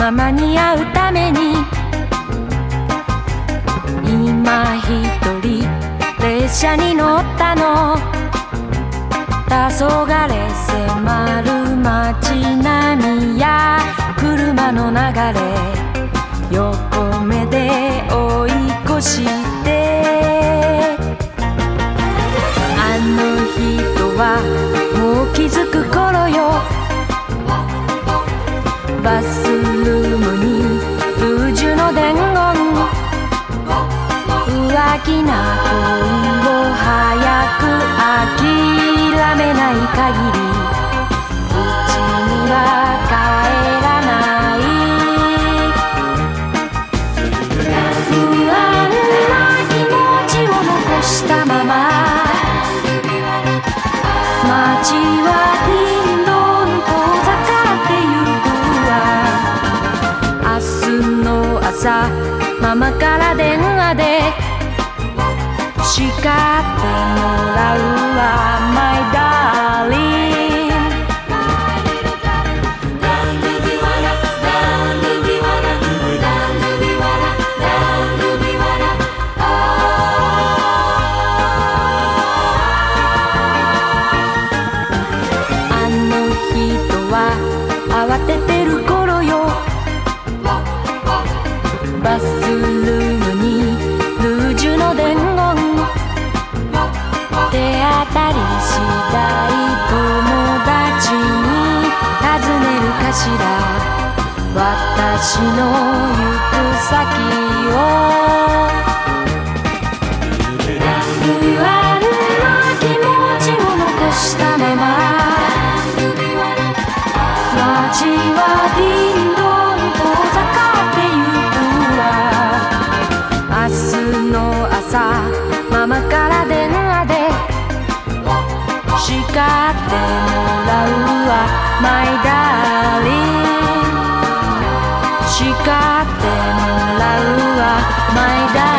ママに会うために今一人列車に乗ったの。黄昏迫る街並みや車の流れ、横目で追い越してあの人はもう気づく頃よ。バスルームにルージュの伝言、浮気な恋を早く諦めない限りうちには帰らない。不安な気持ちを残したまま街はどんどん遠ざかってゆくわ。明日の朝ママから電話で叱ってもらうわ My darling。 あの人は慌ててる頃よ。バスルームにルージュの伝言、手当たり次第友達に尋ねるかしら、私の行く先を。不安な気持ちを残したまま街はどんどん遠ざかってゆくわ。明日の朝ママから電話で叱ってもらうわ My darling。 叱ってもらうわ My darling。